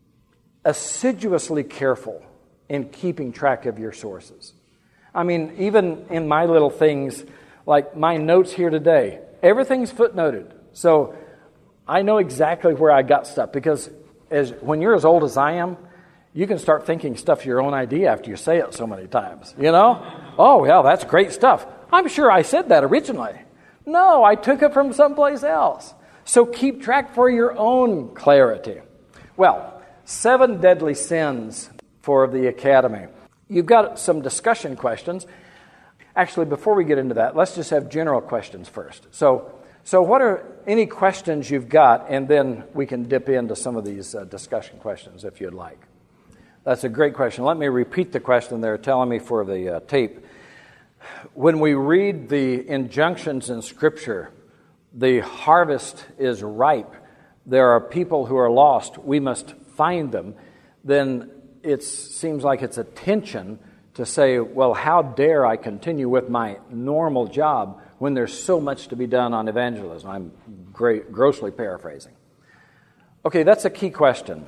assiduously careful in keeping track of your sources. I mean, even in my little things, like my notes here today, everything's footnoted. So, I know exactly where I got stuff, because as when you're as old as I am, you can start thinking stuff's your own idea after you say it so many times, you know? Oh, yeah, that's great stuff. I'm sure I said that originally. No, I took it from someplace else. So keep track for your own clarity. Well, seven deadly sins for the Academy. You've got some discussion questions. Actually, before we get into that, let's just have general questions first. So, so what are any questions you've got, and then we can dip into some of these uh, discussion questions if you'd like. That's a great question. Let me repeat the question they're telling me for the uh, tape. When we read the injunctions in Scripture, the harvest is ripe, there are people who are lost, we must find them, then it seems like it's a tension to say, well, how dare I continue with my normal job when there's so much to be done on evangelism? I'm great, grossly paraphrasing. Okay, that's a key question.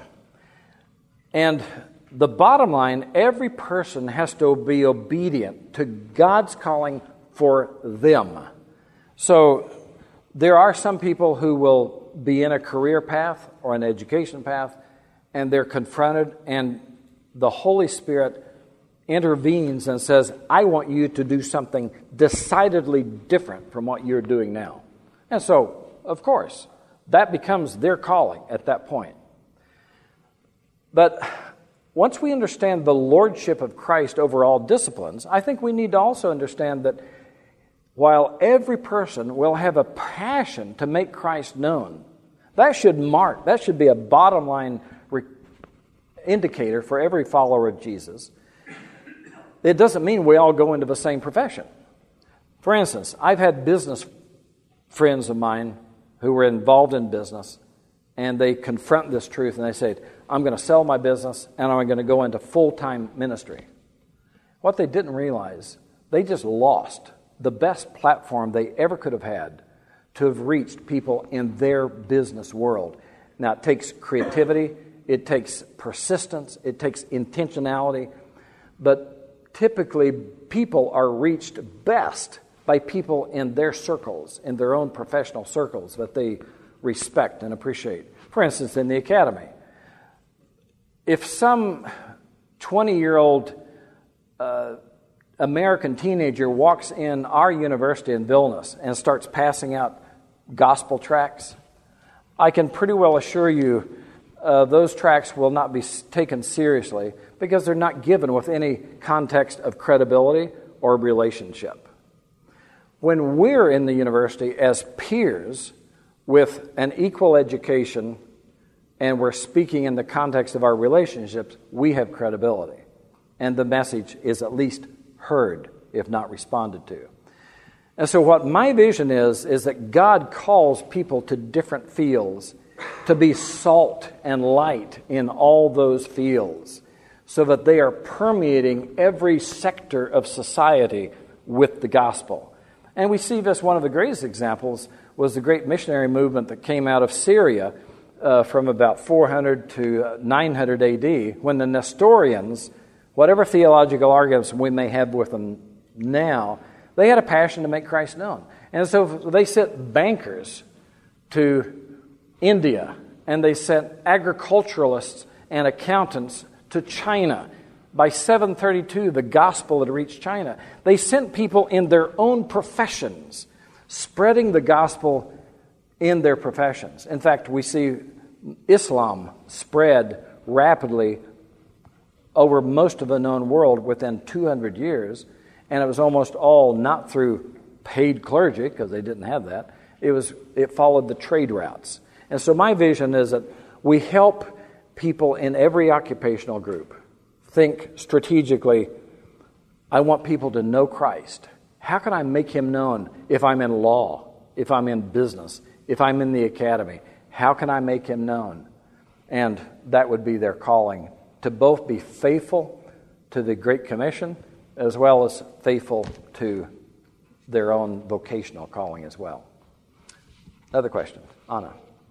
And the bottom line, every person has to be obedient to God's calling for them. So there are some people who will be in a career path or an education path, and they're confronted, and the Holy Spirit intervenes and says, I want you to do something decidedly different from what you're doing now. And so, of course, that becomes their calling at that point. But once we understand the lordship of Christ over all disciplines, I think we need to also understand that while every person will have a passion to make Christ known, that should mark, that should be a bottom line re- indicator for every follower of Jesus. It doesn't mean we all go into the same profession. For instance, I've had business friends of mine who were involved in business, and they confront this truth and they say, I'm going to sell my business and I'm going to go into full-time ministry. What they didn't realize, they just lost the best platform they ever could have had to have reached people in their business world. Now, it takes creativity, it takes persistence, it takes intentionality, but typically people are reached best by people in their circles, in their own professional circles that they respect and appreciate. For instance, in the Academy, if some twenty-year-old uh, American teenager walks in our university in Vilnius and starts passing out gospel tracts, I can pretty well assure you uh, those tracts will not be taken seriously because they're not given with any context of credibility or relationship. When we're in the university as peers with an equal education and we're speaking in the context of our relationships, we have credibility. And the message is at least heard, if not responded to. And so what my vision is, is that God calls people to different fields to be salt and light in all those fields so that they are permeating every sector of society with the gospel. And we see this, one of the greatest examples was the great missionary movement that came out of Syria uh, from about four hundred to nine hundred A D when the Nestorians Whatever theological arguments we may have with them now, they had a passion to make Christ known. And so they sent bankers to India, and they sent agriculturalists and accountants to China. By seven thirty-two, the gospel had reached China. They sent people in their own professions, spreading the gospel in their professions. In fact, we see Islam spread rapidly over most of the known world within two hundred years, and it was almost all not through paid clergy, because they didn't have that. It was it followed the trade routes. And so my vision is that we help people in every occupational group think strategically, I want people to know Christ. How can I make him known if I'm in law, if I'm in business, if I'm in the academy? How can I make him known? And that would be their calling, to both be faithful to the Great Commission as well as faithful to their own vocational calling as well. Another question. Anna.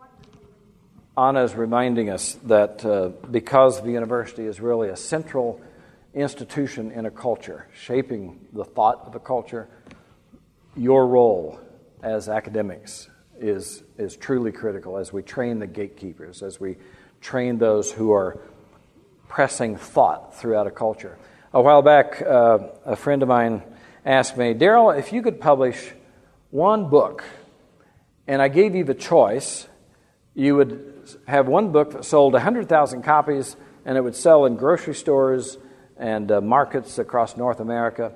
Anna is reminding us that uh, because the university is really a central institution in a culture, shaping the thought of a culture, your role as academics is, is truly critical as we train the gatekeepers, as we train those who are pressing thought throughout a culture. A while back, uh, a friend of mine asked me, Daryl, if you could publish one book, and I gave you the choice, you would have one book that sold one hundred thousand copies, and it would sell in grocery stores and uh, markets across North America,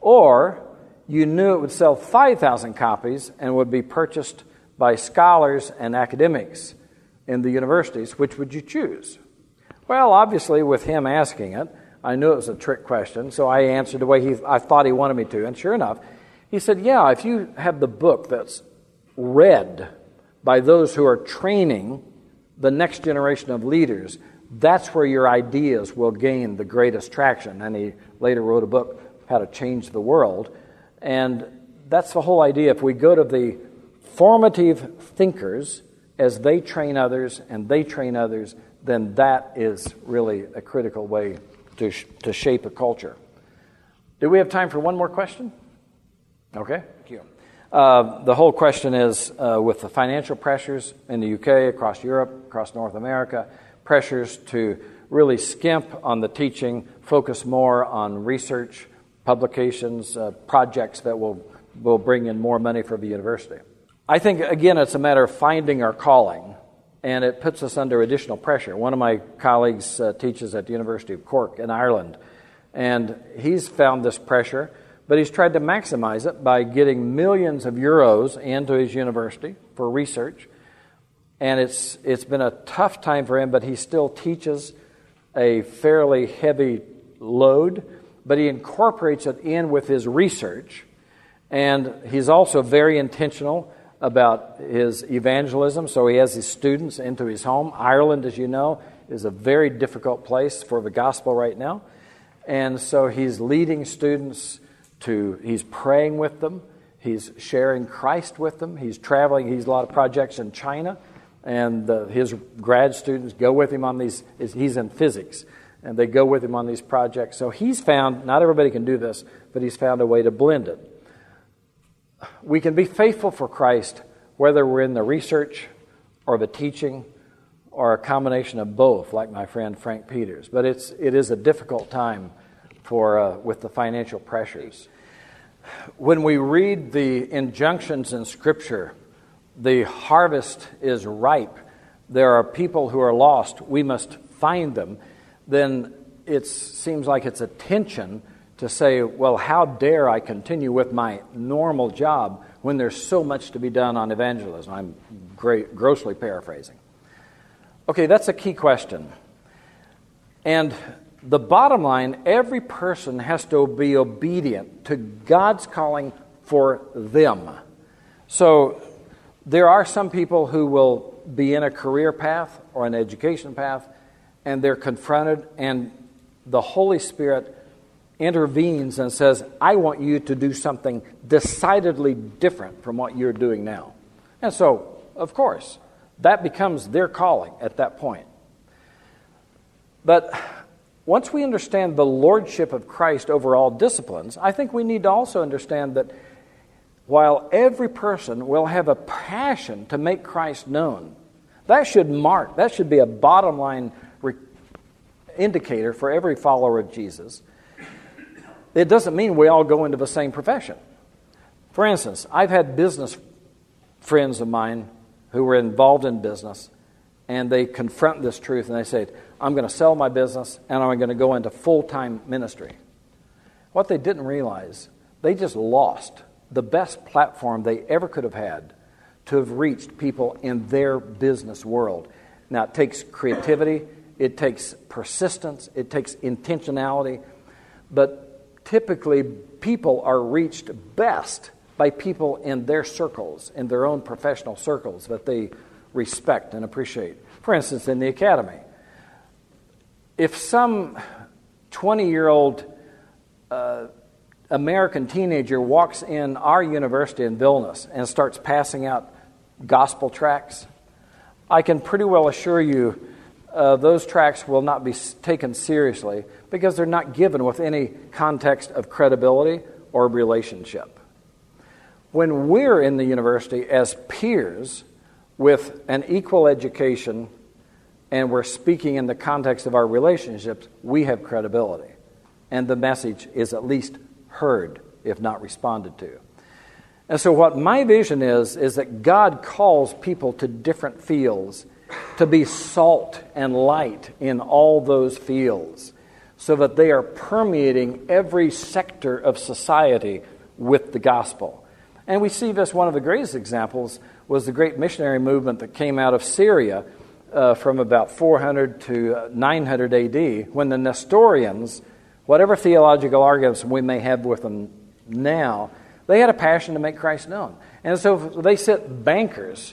or you knew it would sell five thousand copies and would be purchased by scholars and academics in the universities. Which would you choose? Well, obviously, with him asking it, I knew it was a trick question, so I answered the way he I thought he wanted me to. And sure enough, he said, yeah, if you have the book that's read by those who are training the next generation of leaders, that's where your ideas will gain the greatest traction. And he later wrote a book, How to Change the World. And that's the whole idea. If we go to the formative thinkers as they train others and they train others, then that is really a critical way to sh- to shape a culture. Do we have time for one more question? Okay. Thank you. Uh, the whole question is, uh, with the financial pressures in the U K, across Europe, across North America, pressures to really skimp on the teaching, focus more on research, publications, uh, projects that will, will bring in more money for the university. I think, again, it's a matter of finding our calling, and it puts us under additional pressure. One of my colleagues uh, teaches at the University of Cork in Ireland, and he's found this pressure, but he's tried to maximize it by getting millions of euros into his university for research. And it's it's been a tough time for him, but he still teaches a fairly heavy load, but he incorporates it in with his research. And he's also very intentional about his evangelism, so he has his students into his home. Ireland, as you know, is a very difficult place for the gospel right now. And so he's leading students to, he's praying with them, he's sharing Christ with them, he's traveling, he's a lot of projects in China, and uh, his grad students go with him on these, he's in physics, and they go with him on these projects. So he's found, not everybody can do this, but he's found a way to blend it. We can be faithful for Christ whether we're in the research or the teaching or a combination of both, like my friend Frank Peters. But it's it is a difficult time for uh, with the financial pressures. When we read the injunctions in Scripture, the harvest is ripe. There are people who are lost. We must find them. Then it seems like it's a tension to say, well, how dare I continue with my normal job when there's so much to be done on evangelism? I'm great, grossly paraphrasing. Okay, that's a key question. And the bottom line, every person has to be obedient to God's calling for them. So there are some people who will be in a career path or an education path, and they're confronted, and the Holy Spirit intervenes and says, I want you to do something decidedly different from what you're doing now. And so, of course, that becomes their calling at that point. But once we understand the lordship of Christ over all disciplines, I think we need to also understand that while every person will have a passion to make Christ known, that should mark, that should be a bottom line re- indicator for every follower of Jesus. It doesn't mean we all go into the same profession. For instance, I've had business friends of mine who were involved in business, and they confront this truth and they say, I'm going to sell my business and I'm going to go into full-time ministry. What they didn't realize, they just lost the best platform they ever could have had to have reached people in their business world. Now, it takes creativity, it takes persistence, it takes intentionality, but typically people are reached best by people in their circles, in their own professional circles that they respect and appreciate. For instance, in the academy, if some twenty-year-old uh, American teenager walks in our university in Vilnius and starts passing out gospel tracts, I can pretty well assure you uh, those tracts will not be taken seriously because they're not given with any context of credibility or relationship. When we're in the university as peers with an equal education and we're speaking in the context of our relationships, we have credibility. And the message is at least heard, if not responded to. And so what my vision is, is that God calls people to different fields to be salt and light in all those fields so that they are permeating every sector of society with the gospel. And we see this, one of the greatest examples was the great missionary movement that came out of Syria uh, from about four hundred to nine hundred A D, when the Nestorians, whatever theological arguments we may have with them now, they had a passion to make Christ known. And so they sent bankers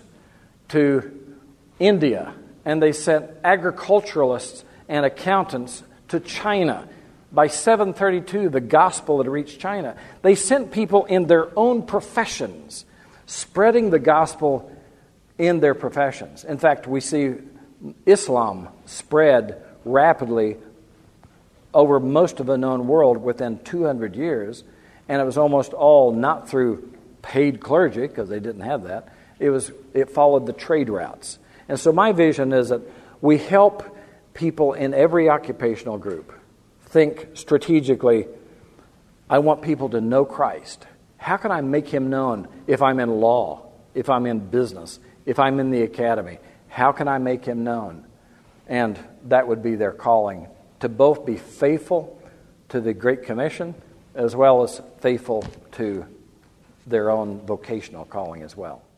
to India, and they sent agriculturalists and accountants to China. By seven thirty-two, the gospel had reached China. They sent people in their own professions, spreading the gospel in their professions. In fact, we see Islam spread rapidly over most of the known world within two hundred years, and it was almost all not through paid clergy, because they didn't have that. It was it followed the trade routes. And so my vision is that we help people in every occupational group think strategically, I want people to know Christ. How can I make him known if I'm in law, if I'm in business, if I'm in the academy? How can I make him known? And that would be their calling, to both be faithful to the Great Commission as well as faithful to their own vocational calling as well.